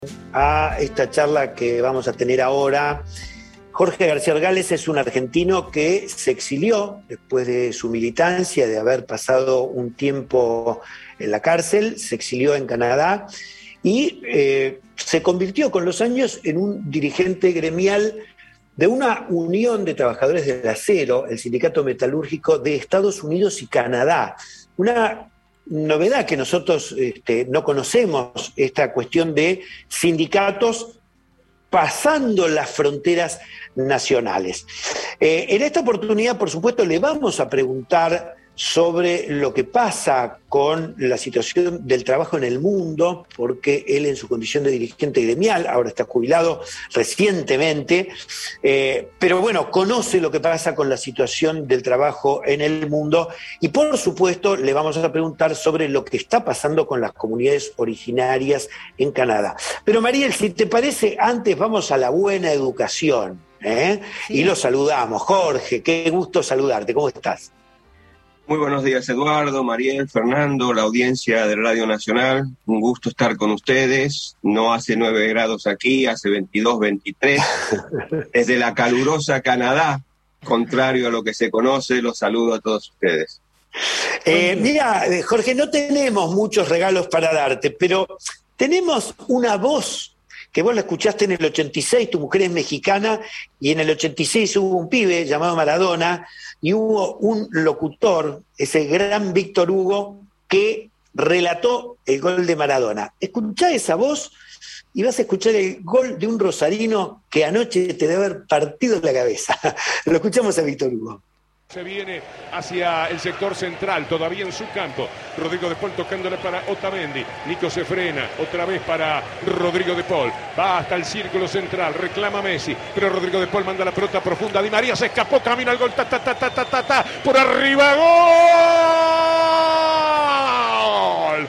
A esta charla que vamos a tener ahora. Jorge García Argales es un argentino que se exilió después de su militancia, de haber pasado un tiempo en la cárcel, se exilió en Canadá y se convirtió con los años en un dirigente gremial de una unión de trabajadores del acero, el sindicato metalúrgico de Estados Unidos y Canadá. Una novedad que nosotros no conocemos, esta cuestión de sindicatos pasando las fronteras nacionales. En esta oportunidad, por supuesto, le vamos a preguntar sobre lo que pasa con la situación del trabajo en el mundo, porque él en su condición de dirigente gremial, ahora está jubilado recientemente, pero bueno, conoce lo que pasa con la situación del trabajo en el mundo y por supuesto le vamos a preguntar sobre lo que está pasando con las comunidades originarias en Canadá. Pero Mariel, si te parece, antes vamos a la buena educación, ¿eh? Sí. Y lo saludamos. Jorge, qué gusto saludarte, ¿cómo estás? Muy buenos días, Eduardo, Mariel, Fernando, la audiencia de Radio Nacional. Un gusto estar con ustedes. No hace 9 grados aquí, hace 22, 23. Desde la calurosa Canadá, contrario a lo que se conoce, los saludo a todos ustedes. Mira, Jorge, no tenemos muchos regalos para darte, pero tenemos una voz que vos la escuchaste en el 86, tu mujer es mexicana, y en el 86 hubo un pibe llamado Maradona, y hubo un locutor, ese gran Víctor Hugo, que relató el gol de Maradona. Escuchá esa voz y vas a escuchar el gol de un rosarino que anoche te debe haber partido la cabeza. Lo escuchamos a Víctor Hugo. Se viene hacia el sector central, todavía en su campo. Rodrigo de Paul tocándole para Otamendi. Nico se frena, otra vez para Rodrigo de Paul. Va hasta el círculo central, reclama Messi. Pero Rodrigo de Paul manda la pelota profunda. Di María se escapó, camina al gol. Por arriba, gol.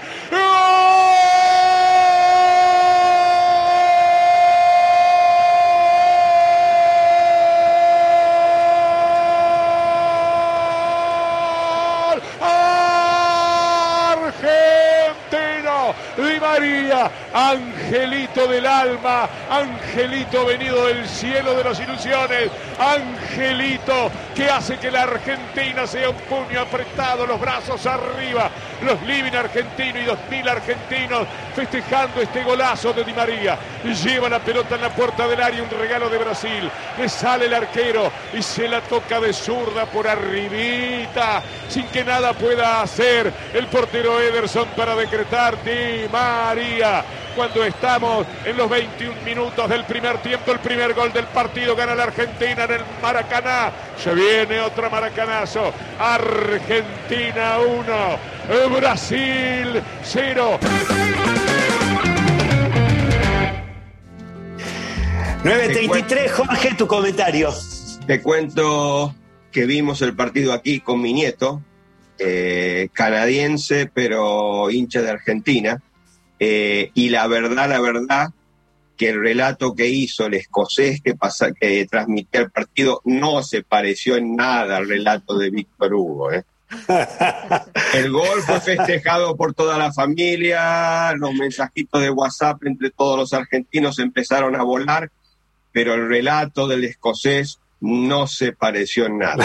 Di María, angelito del alma, angelito venido del cielo de las ilusiones, angelito que hace que la Argentina sea un puño apretado, los brazos arriba, los living argentinos y 2000 argentinos festejando este golazo de Di María. Lleva la pelota en la puerta del área, un regalo de Brasil, le sale el arquero y se la toca de zurda por arribita, sin que nada pueda hacer el portero Ederson para decretar Di María. Cuando estamos en los 21 minutos del primer tiempo, el primer gol del partido, gana la Argentina en el Maracaná. Se viene otro maracanazo. Argentina 1, Brasil 0. 9:33, Jorge, tu comentario. Te cuento que vimos el partido aquí con mi nieto, canadiense, pero hincha de Argentina. Y la verdad, que el relato que hizo el escocés que transmitía el partido no se pareció en nada al relato de Víctor Hugo. El gol fue festejado por toda la familia, los mensajitos de WhatsApp entre todos los argentinos empezaron a volar, pero el relato del escocés no se pareció en nada.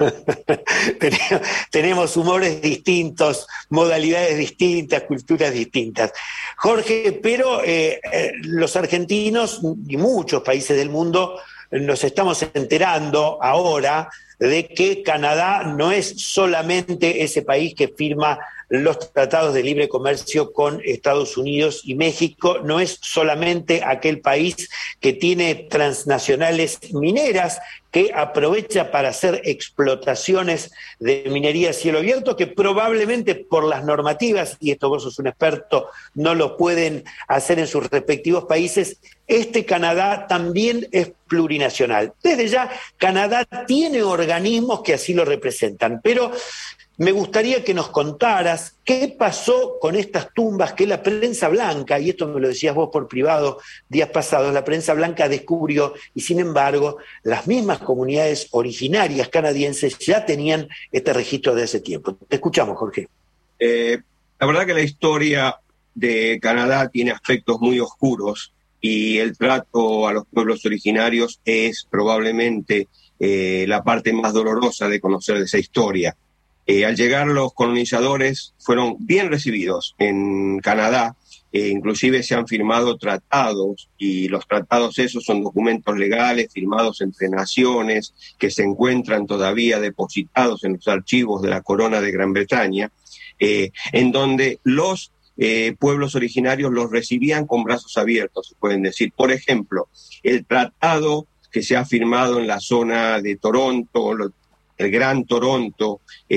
Tenemos humores distintos, modalidades distintas, culturas distintas. Jorge, pero los argentinos y muchos países del mundo nos estamos enterando ahora de que Canadá no es solamente ese país que firma los tratados de libre comercio con Estados Unidos y México, no es solamente aquel país que tiene transnacionales mineras, que aprovecha para hacer explotaciones de minería a cielo abierto, que probablemente por las normativas, y esto vos sos un experto, no lo pueden hacer en sus respectivos países. Este Canadá también es plurinacional. Desde ya, Canadá tiene organismos que así lo representan, pero me gustaría que nos contaras qué pasó con estas tumbas que la prensa blanca, y esto me lo decías vos por privado días pasados, la prensa blanca descubrió, y sin embargo las mismas comunidades originarias canadienses ya tenían este registro de hace tiempo. Te escuchamos, Jorge. La verdad que la historia de Canadá tiene aspectos muy oscuros y el trato a los pueblos originarios es probablemente la parte más dolorosa de conocer de esa historia. Al llegar los colonizadores fueron bien recibidos en Canadá, inclusive se han firmado tratados, y los tratados esos son documentos legales firmados entre naciones que se encuentran todavía depositados en los archivos de la Corona de Gran Bretaña, en donde los pueblos originarios los recibían con brazos abiertos, se pueden decir. Por ejemplo, el tratado que se ha firmado en la zona de Toronto, el Gran Toronto,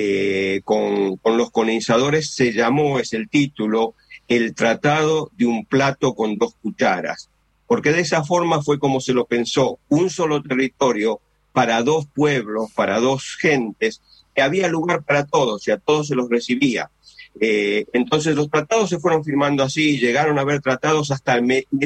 con los colonizadores, se llamó, es el título, el Tratado de un plato con dos cucharas, porque de esa forma fue como se lo pensó, un solo territorio para dos pueblos, para dos gentes, que había lugar para todos y a todos se los recibía. Entonces los tratados se fueron firmando así, llegaron a haber tratados hasta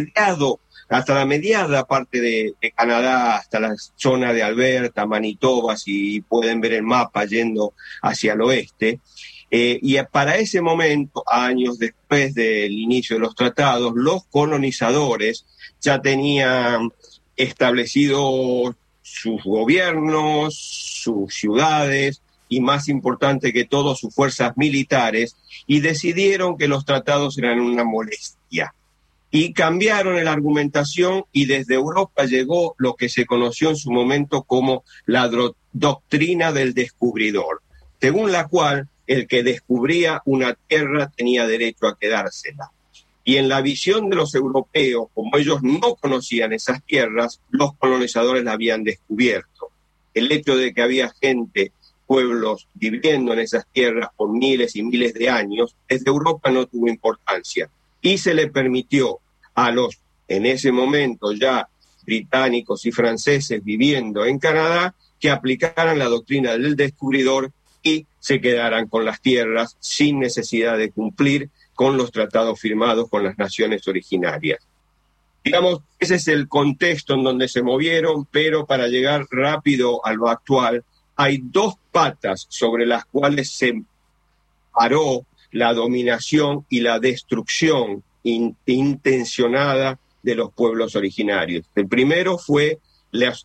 la mediada parte de Canadá, hasta la zona de Alberta, Manitoba, si pueden ver el mapa yendo hacia el oeste. Y para ese momento, años después del inicio de los tratados, los colonizadores ya tenían establecidos sus gobiernos, sus ciudades y, más importante que todo, sus fuerzas militares, y decidieron que los tratados eran una molestia. Y cambiaron la argumentación, y desde Europa llegó lo que se conoció en su momento como la doctrina del descubridor, según la cual el que descubría una tierra tenía derecho a quedársela. Y en la visión de los europeos, como ellos no conocían esas tierras, los colonizadores la habían descubierto. El hecho de que había gente, pueblos viviendo en esas tierras por miles y miles de años, desde Europa no tuvo importancia. Y se le permitió a los, en ese momento ya, británicos y franceses viviendo en Canadá, que aplicaran la doctrina del descubridor y se quedaran con las tierras sin necesidad de cumplir con los tratados firmados con las naciones originarias. Digamos, ese es el contexto en donde se movieron, pero para llegar rápido a lo actual, hay dos patas sobre las cuales se paró la dominación y la destrucción intencionada de los pueblos originarios. El primero fue los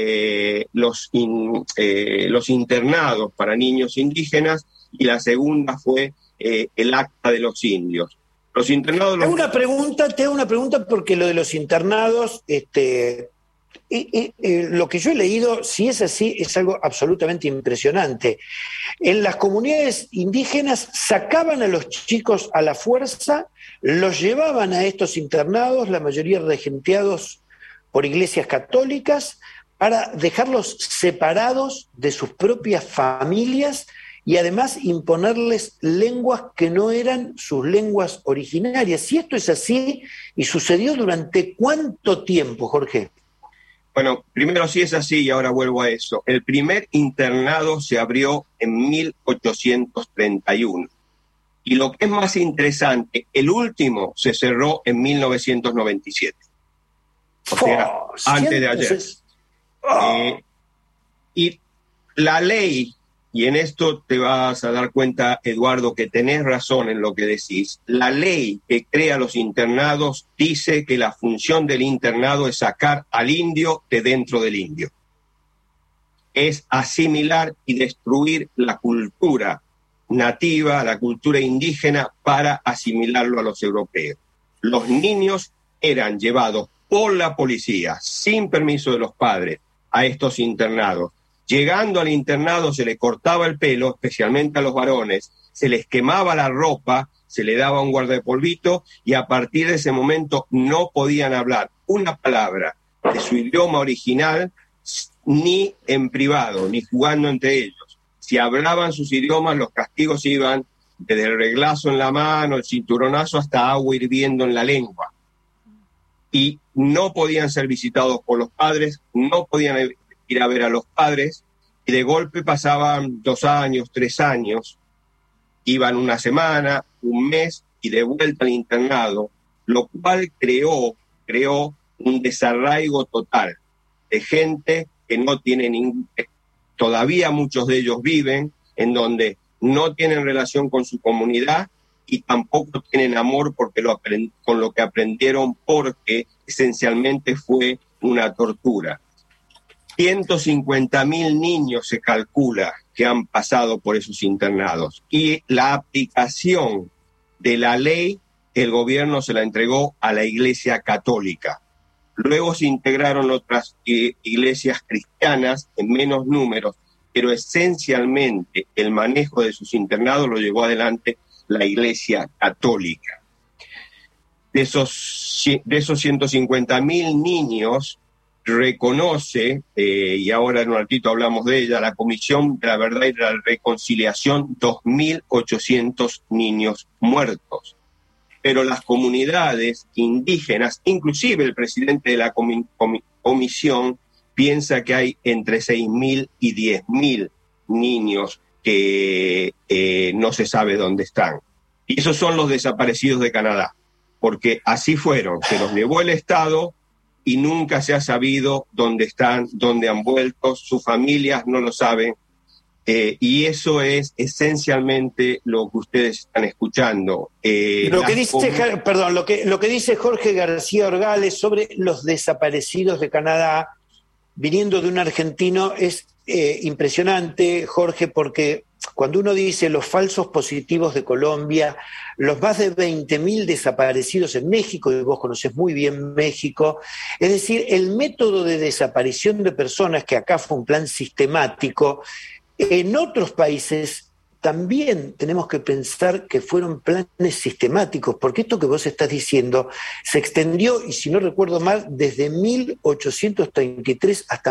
internados para niños indígenas, y la segunda fue el Acta de los Indios. Los internados... Te hago una pregunta porque lo de los internados, lo que yo he leído, si es así, es algo absolutamente impresionante. En las comunidades indígenas sacaban a los chicos a la fuerza, los llevaban a estos internados, la mayoría regenteados por iglesias católicas, para dejarlos separados de sus propias familias y además imponerles lenguas que no eran sus lenguas originarias. Si esto es así, ¿y sucedió durante cuánto tiempo, Jorge? Bueno, primero sí es así y ahora vuelvo a eso. El primer internado se abrió en 1831. Y lo que es más interesante, el último se cerró en 1997. O sea, antes de ayer. Y la ley, y en esto te vas a dar cuenta, Eduardo, que tenés razón en lo que decís, la ley que crea los internados dice que la función del internado es sacar al indio de dentro del indio. Es asimilar y destruir la cultura nativa, la cultura indígena, para asimilarlo a los europeos. Los niños eran llevados por la policía, sin permiso de los padres, a estos internados. Llegando al internado se les cortaba el pelo, especialmente a los varones, se les quemaba la ropa, se le daba un guardapolvito, y a partir de ese momento no podían hablar una palabra de su idioma original, ni en privado, ni jugando entre ellos. Si hablaban sus idiomas, los castigos iban desde el reglazo en la mano, el cinturonazo, hasta agua hirviendo en la lengua. Y no podían ser visitados por los padres, no podían ir a ver a los padres, y de golpe pasaban 2 años, 3 años, iban una semana, un mes, y de vuelta al internado, lo cual creó un desarraigo total de gente que no tiene ningún... Todavía muchos de ellos viven en donde no tienen relación con su comunidad, y tampoco tienen amor porque con lo que aprendieron, porque esencialmente fue una tortura. 150.000 niños se calcula que han pasado por esos internados, y la aplicación de la ley el gobierno se la entregó a la Iglesia Católica. Luego se integraron otras iglesias cristianas en menos números, pero esencialmente el manejo de sus internados lo llevó adelante la Iglesia Católica. De esos 150.000 niños, reconoce, y ahora en un ratito hablamos de ella, la Comisión de la Verdad y de la Reconciliación, 2.800 niños muertos. Pero las comunidades indígenas, inclusive el presidente de la comisión, piensa que hay entre 6.000 y 10.000 niños que no se sabe dónde están. Y esos son los desaparecidos de Canadá, porque así fueron, se los llevó el Estado y nunca se ha sabido dónde están, dónde han vuelto, sus familias no lo saben. Y eso es esencialmente lo que ustedes están escuchando. Lo que dice Jorge García Orgales sobre los desaparecidos de Canadá, viniendo de un argentino, es impresionante, Jorge, porque cuando uno dice los falsos positivos de Colombia, los más de 20.000 desaparecidos en México, y vos conocés muy bien México, es decir, el método de desaparición de personas, que acá fue un plan sistemático, en otros países también tenemos que pensar que fueron planes sistemáticos, porque esto que vos estás diciendo se extendió, y si no recuerdo mal, desde 1833 hasta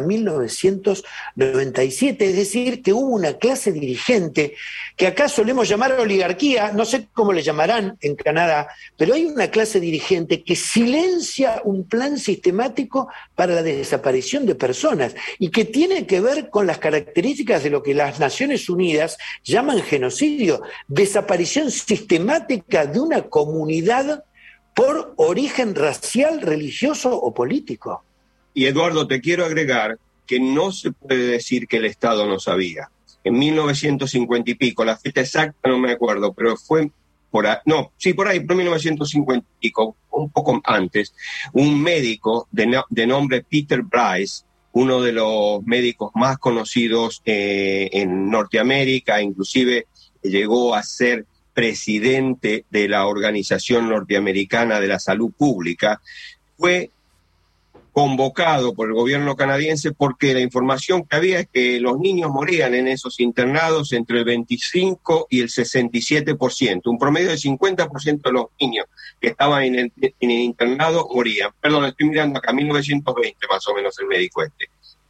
1997, es decir, que hubo una clase dirigente que acá solemos llamar oligarquía, no sé cómo le llamarán en Canadá, pero hay una clase dirigente que silencia un plan sistemático para la desaparición de personas y que tiene que ver con las características de lo que las Naciones Unidas llaman genocidio, desaparición sistemática de una comunidad por origen racial, religioso o político. Y Eduardo, te quiero agregar que no se puede decir que el Estado no sabía. En 1950 y pico, la fecha exacta no me acuerdo, pero fue por ahí, por 1950 y pico, un poco antes, un médico de nombre Peter Bryce, uno de los médicos más conocidos en Norteamérica, inclusive llegó a ser presidente de la Organización Norteamericana de la Salud Pública, fue convocado por el gobierno canadiense porque la información que había es que los niños morían en esos internados entre el 25 y el 67%, un promedio de 50% de los niños que estaban en el internado morían. Perdón, estoy mirando acá, 1920 más o menos el médico este.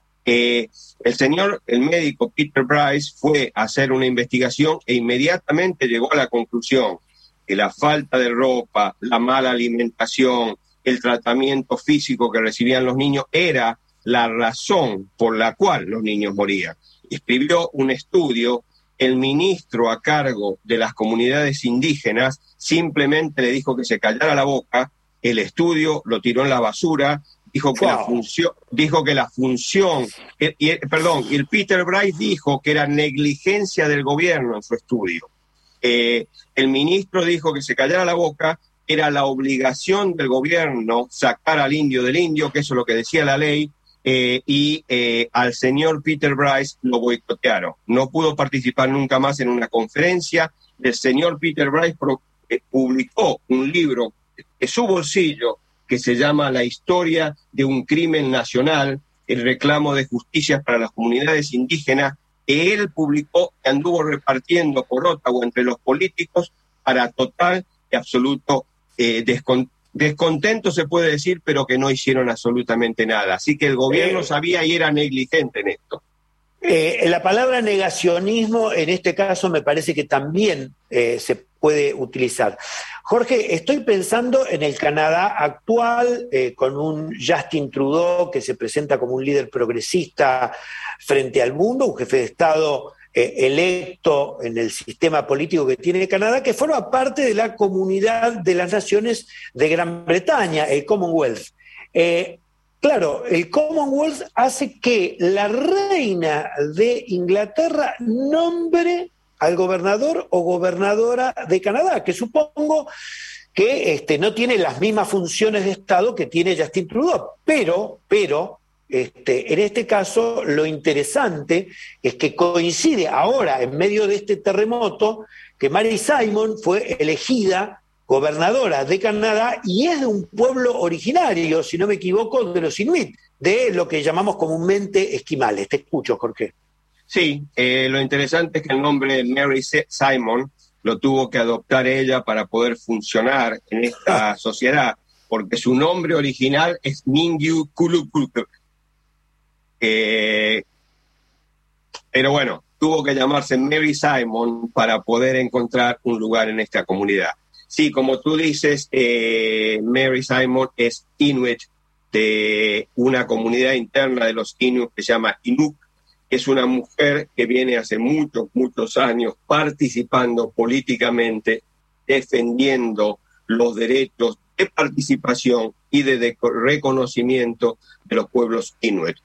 El médico Peter Bryce fue a hacer una investigación e inmediatamente llegó a la conclusión que la falta de ropa, la mala alimentación, el tratamiento físico que recibían los niños era la razón por la cual los niños morían. Escribió un estudio, el ministro a cargo de las comunidades indígenas simplemente le dijo que se callara la boca, el estudio lo tiró en la basura, dijo que el Peter Bryce dijo que era negligencia del gobierno en su estudio. El ministro dijo que se callara la boca, era la obligación del gobierno sacar al indio del indio, que eso es lo que decía la ley, y al señor Peter Bryce lo boicotearon. No pudo participar nunca más en una conferencia. El señor Peter Bryce publicó un libro de su bolsillo que se llama La historia de un crimen nacional, el reclamo de justicia para las comunidades indígenas, que él publicó y anduvo repartiendo por Ottawa entre los políticos para total y absoluto descontento, se puede decir, pero que no hicieron absolutamente nada. Así que el gobierno sabía y era negligente en esto. La palabra negacionismo en este caso me parece que también se puede utilizar. Jorge, estoy pensando en el Canadá actual, con un Justin Trudeau que se presenta como un líder progresista frente al mundo, un jefe de Estado electo en el sistema político que tiene Canadá, que forma parte de la comunidad de las naciones de Gran Bretaña, el Commonwealth. Claro, el Commonwealth hace que la reina de Inglaterra nombre al gobernador o gobernadora de Canadá, que supongo que no tiene las mismas funciones de Estado que tiene Justin Trudeau, pero en este caso lo interesante es que coincide ahora, en medio de este terremoto, que Mary Simon fue elegida gobernadora de Canadá y es de un pueblo originario, si no me equivoco, de los Inuit, de lo que llamamos comúnmente esquimales. Te escucho, Jorge. Sí, lo interesante es que el nombre de Mary Simon lo tuvo que adoptar ella para poder funcionar en esta sociedad, porque su nombre original es Mingyu Kulukuk. Pero bueno, tuvo que llamarse Mary Simon para poder encontrar un lugar en esta comunidad. Sí, como tú dices, Mary Simon es Inuit de una comunidad interna de los Inuit que se llama Inuk. Es una mujer que viene hace muchos años participando políticamente, defendiendo los derechos de participación y de reconocimiento de los pueblos Inuit.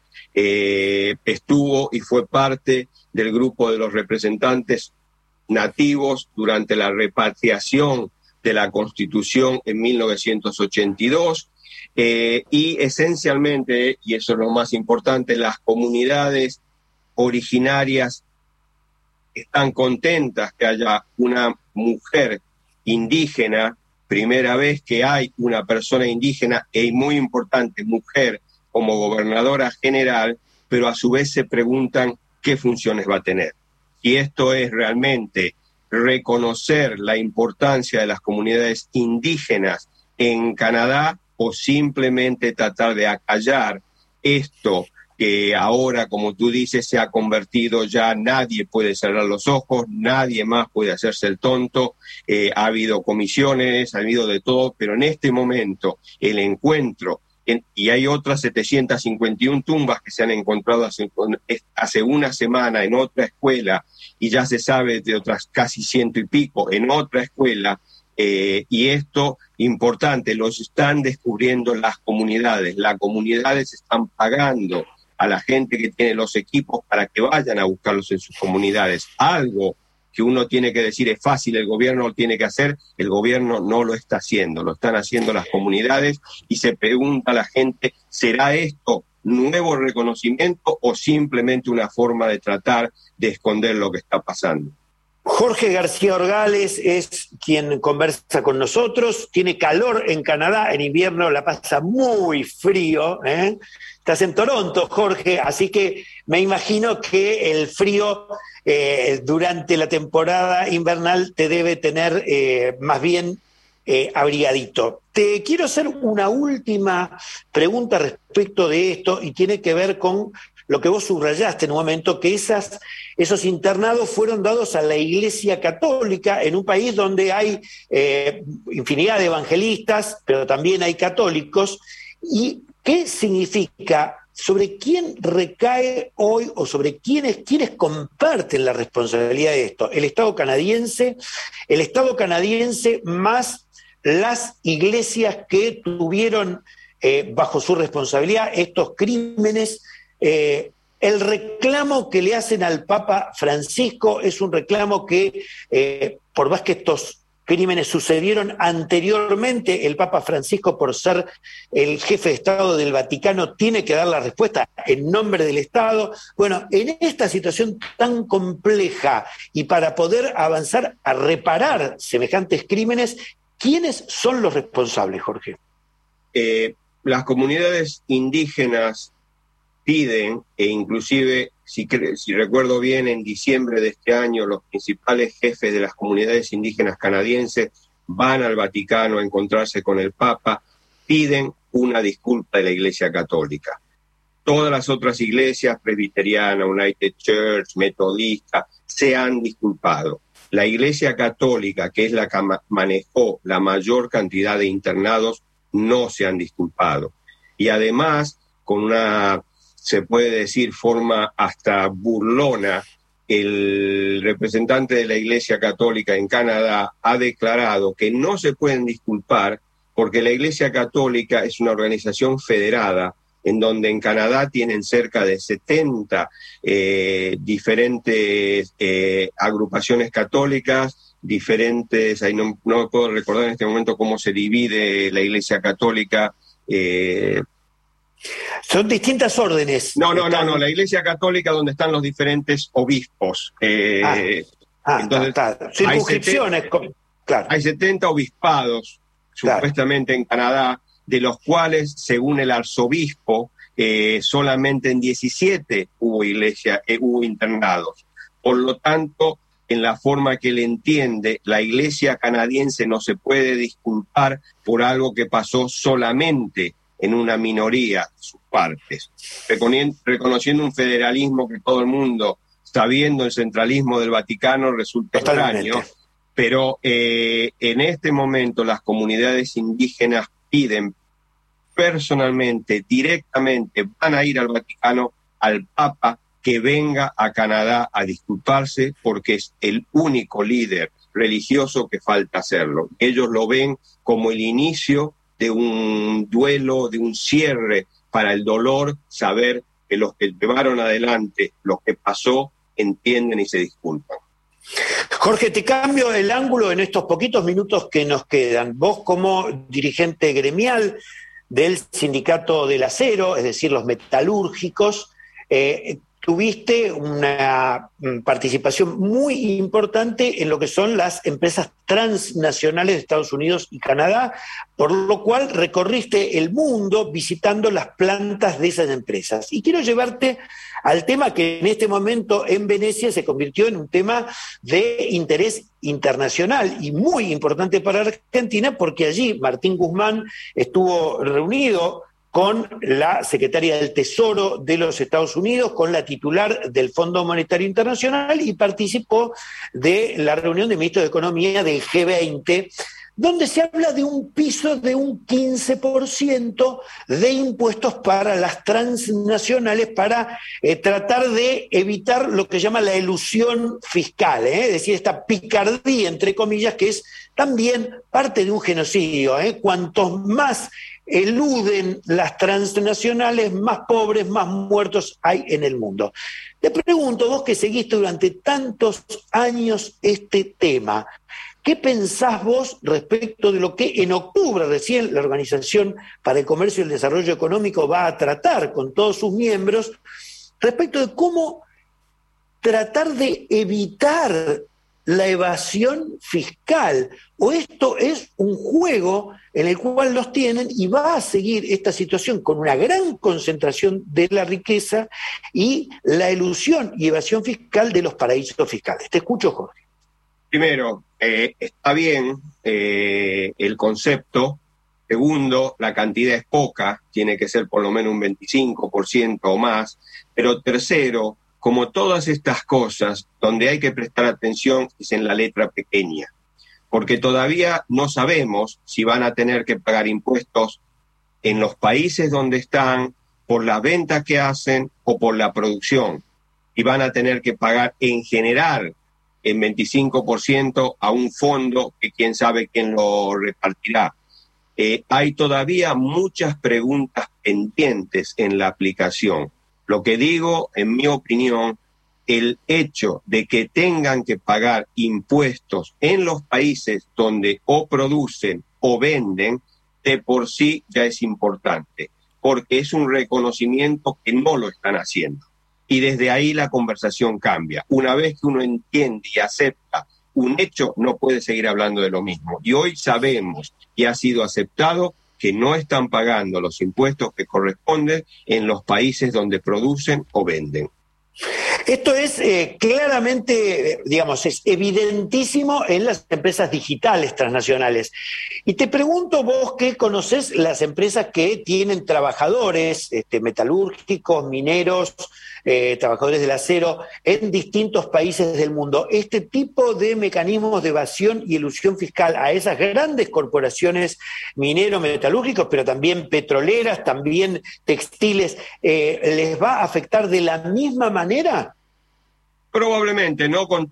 Estuvo y fue parte del grupo de los representantes nativos durante la repatriación de la Constitución en 1982 y esencialmente, y eso es lo más importante, las comunidades originarias están contentas que haya una mujer indígena, primera vez que hay una persona indígena y muy importante, mujer, como gobernadora general, pero a su vez se preguntan qué funciones va a tener. Y esto es realmente reconocer la importancia de las comunidades indígenas en Canadá o simplemente tratar de acallar esto que ahora, como tú dices, se ha convertido ya, nadie puede cerrar los ojos, nadie más puede hacerse el tonto, ha habido comisiones, ha habido de todo, pero en este momento el encuentro, y hay otras 751 tumbas que se han encontrado hace una semana en otra escuela, y ya se sabe de otras casi 100 y pico en otra escuela, y esto, importante, los están descubriendo las comunidades están pagando a la gente que tiene los equipos para que vayan a buscarlos en sus comunidades. Algo que uno tiene que decir es fácil, el gobierno lo tiene que hacer, el gobierno no lo está haciendo, lo están haciendo las comunidades y se pregunta a la gente, ¿será esto nuevo reconocimiento o simplemente una forma de tratar de esconder lo que está pasando? Jorge García Orgales es quien conversa con nosotros, tiene calor en Canadá, en invierno la pasa muy frío, Estás en Toronto, Jorge, así que me imagino que el frío durante la temporada invernal te debe tener más bien abrigadito. Te quiero hacer una última pregunta respecto de esto y tiene que ver con lo que vos subrayaste en un momento, que esos internados fueron dados a la Iglesia Católica en un país donde hay infinidad de evangelistas, pero también hay católicos. ¿Y qué significa? ¿Sobre quién recae hoy o sobre quiénes comparten la responsabilidad de esto? El Estado canadiense más las iglesias que tuvieron bajo su responsabilidad estos crímenes. El reclamo que le hacen al Papa Francisco es un reclamo que, por más que estos crímenes sucedieron anteriormente, el Papa Francisco, por ser el jefe de Estado del Vaticano, tiene que dar la respuesta en nombre del Estado. Bueno, en esta situación tan compleja y para poder avanzar a reparar semejantes crímenes, ¿quiénes son los responsables, Jorge? Las comunidades indígenas piden, e inclusive, si recuerdo bien, en diciembre de este año, los principales jefes de las comunidades indígenas canadienses van al Vaticano a encontrarse con el Papa, piden una disculpa de la Iglesia Católica. Todas las otras iglesias, presbiteriana, United Church, metodista, se han disculpado. La Iglesia Católica, que es la que manejó la mayor cantidad de internados, no se han disculpado. Y además, con una, se puede decir, forma hasta burlona, el representante de la Iglesia Católica en Canadá ha declarado que no se pueden disculpar porque la Iglesia Católica es una organización federada en donde en Canadá tienen cerca de 70 diferentes agrupaciones católicas, diferentes, ahí no puedo recordar en este momento cómo se divide la Iglesia Católica. Son distintas órdenes. No, la Iglesia Católica donde están los diferentes obispos. Entonces, circunscripciones, claro. Hay 70 obispados, supuestamente en Canadá, de los cuales, según el arzobispo, solamente en 17 hubo internados. Por lo tanto, en la forma que él entiende, la Iglesia canadiense no se puede disculpar por algo que pasó solamente en una minoría de sus partes, reconociendo un federalismo que todo el mundo, sabiendo el centralismo del Vaticano, resulta extraño, pero en este momento las comunidades indígenas piden personalmente, directamente, van a ir al Vaticano, al Papa, que venga a Canadá a disculparse, porque es el único líder religioso que falta hacerlo. Ellos lo ven como el inicio de un duelo, de un cierre para el dolor, saber que los que llevaron adelante lo que pasó entienden y se disculpan. Jorge, te cambio el ángulo en estos poquitos minutos que nos quedan. Vos, como dirigente gremial del Sindicato del Acero, es decir, los metalúrgicos, tuviste una participación muy importante en lo que son las empresas transnacionales de Estados Unidos y Canadá, por lo cual recorriste el mundo visitando las plantas de esas empresas. Y quiero llevarte al tema que en este momento en Venecia se convirtió en un tema de interés internacional y muy importante para Argentina, porque allí Martín Guzmán estuvo reunido con la secretaria del Tesoro de los Estados Unidos, con la titular del Fondo Monetario Internacional, y participó de la reunión de ministros de Economía del G20, donde se habla de un piso de un 15% de impuestos para las transnacionales para tratar de evitar lo que llama la elusión fiscal, es decir, esta picardía, entre comillas, que es también parte de un genocidio. Cuantos más eluden las transnacionales, más pobres, más muertos hay en el mundo. Te pregunto, vos que seguiste durante tantos años este tema, ¿qué pensás vos respecto de lo que en octubre recién la Organización para el Comercio y el Desarrollo Económico va a tratar con todos sus miembros respecto de cómo tratar de evitar la evasión fiscal? ¿O esto es un juego en el cual los tienen y va a seguir esta situación con una gran concentración de la riqueza y la elusión y evasión fiscal de los paraísos fiscales? Te escucho, Jorge. Primero, está bien el concepto. Segundo, la cantidad es poca, tiene que ser por lo menos un 25% o más. Pero tercero, como todas estas cosas, donde hay que prestar atención es en la letra pequeña, porque todavía no sabemos si van a tener que pagar impuestos en los países donde están por las ventas que hacen o por la producción, y van a tener que pagar en general en 25% a un fondo que quién sabe quién lo repartirá. Hay todavía muchas preguntas pendientes en la aplicación. Lo que digo, en mi opinión, el hecho de que tengan que pagar impuestos en los países donde o producen o venden, de por sí ya es importante, porque es un reconocimiento que no lo están haciendo. Y desde ahí la conversación cambia. Una vez que uno entiende y acepta un hecho, no puede seguir hablando de lo mismo. Y hoy sabemos, y ha sido aceptado, que no están pagando los impuestos que corresponden en los países donde producen o venden. Esto es claramente, digamos, es evidentísimo en las empresas digitales transnacionales. Y te pregunto vos, que conocés las empresas que tienen trabajadores metalúrgicos, mineros, trabajadores del acero en distintos países del mundo. Este tipo de mecanismos de evasión y elusión fiscal a esas grandes corporaciones minero-metalúrgicos, pero también petroleras, también textiles, ¿les va a afectar de la misma manera? Probablemente, no con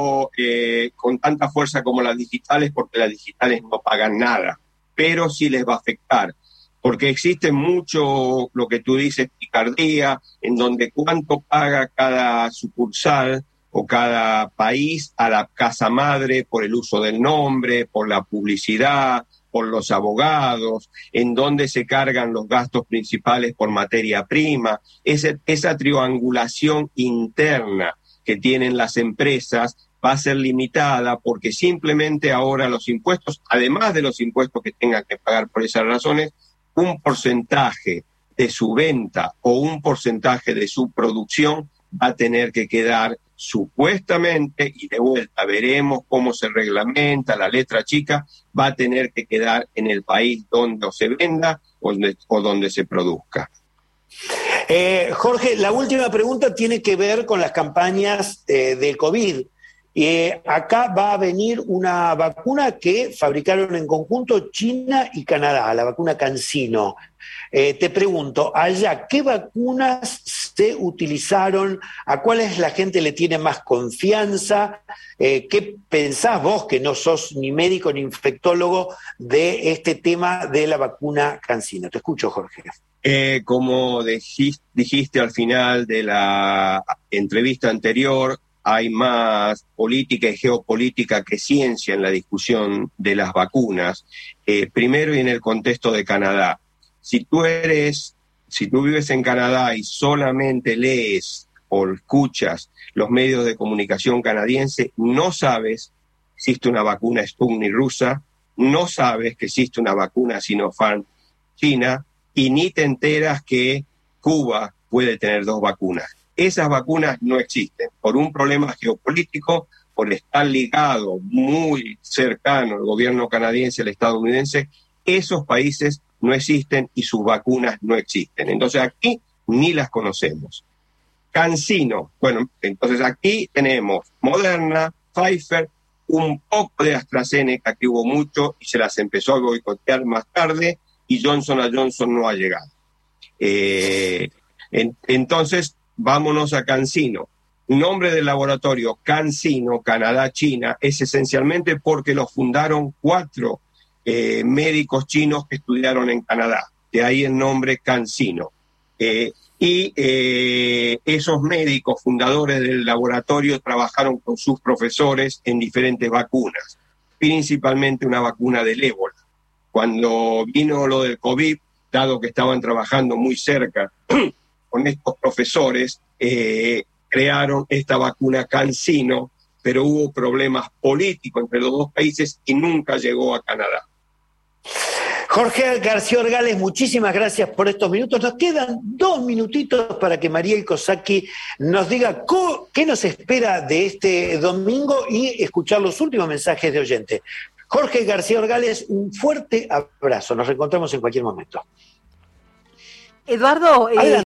tanta fuerza como las digitales, porque las digitales no pagan nada, pero sí les va a afectar. porque existe mucho, lo que tú dices, picardía, en donde cuánto paga cada sucursal o cada país a la casa madre por el uso del nombre, por la publicidad, por los abogados, en donde se cargan los gastos principales por materia prima. Esa triangulación interna que tienen las empresas va a ser limitada porque simplemente ahora los impuestos, además de los impuestos que tengan que pagar por esas razones, un porcentaje de su venta o un porcentaje de su producción va a tener que quedar supuestamente, y de vuelta veremos cómo se reglamenta la letra chica, va a tener que quedar en el país donde se venda o donde se produzca. Jorge, la última pregunta tiene que ver con las campañas del COVID. Acá va a venir una vacuna que fabricaron en conjunto China y Canadá, la vacuna CanSino. Te pregunto, allá, ¿qué vacunas se utilizaron? ¿A cuáles la gente le tiene más confianza? ¿Qué pensás vos, que no sos ni médico ni infectólogo, de este tema de la vacuna CanSino? Te escucho, Jorge. Como dijiste al final de la entrevista anterior, hay más política y geopolítica que ciencia en la discusión de las vacunas. Primero, y en el contexto de Canadá. Si tú vives en Canadá y solamente lees o escuchas los medios de comunicación canadiense, no sabes que existe una vacuna Sputnik rusa, no sabes que existe una vacuna Sinopharm china, y ni te enteras que Cuba puede tener 2 vacunas. Esas vacunas no existen por un problema geopolítico, por estar ligado muy cercano el gobierno canadiense al estadounidense. Esos países no existen y sus vacunas no existen. Entonces aquí ni las conocemos. CanSino, bueno, entonces aquí tenemos Moderna, Pfizer, un poco de AstraZeneca, que hubo mucho y se las empezó a boicotear más tarde, y Johnson & Johnson no ha llegado. Entonces, vámonos a CanSino. Nombre del laboratorio, CanSino, Canadá, China, es esencialmente porque lo fundaron 4 médicos chinos que estudiaron en Canadá. De ahí el nombre CanSino. Esos médicos fundadores del laboratorio trabajaron con sus profesores en diferentes vacunas, principalmente una vacuna del ébola. Cuando vino lo del COVID, dado que estaban trabajando muy cerca con estos profesores, crearon esta vacuna CanSino, pero hubo problemas políticos entre los 2 países y nunca llegó a Canadá. Jorge García Orgales, muchísimas gracias por estos minutos. Nos quedan 2 minutitos para que Mariel Kozaki nos diga qué nos espera de este domingo y escuchar los últimos mensajes de oyentes. Jorge García Orgales, un fuerte abrazo. Nos reencontramos en cualquier momento. Eduardo,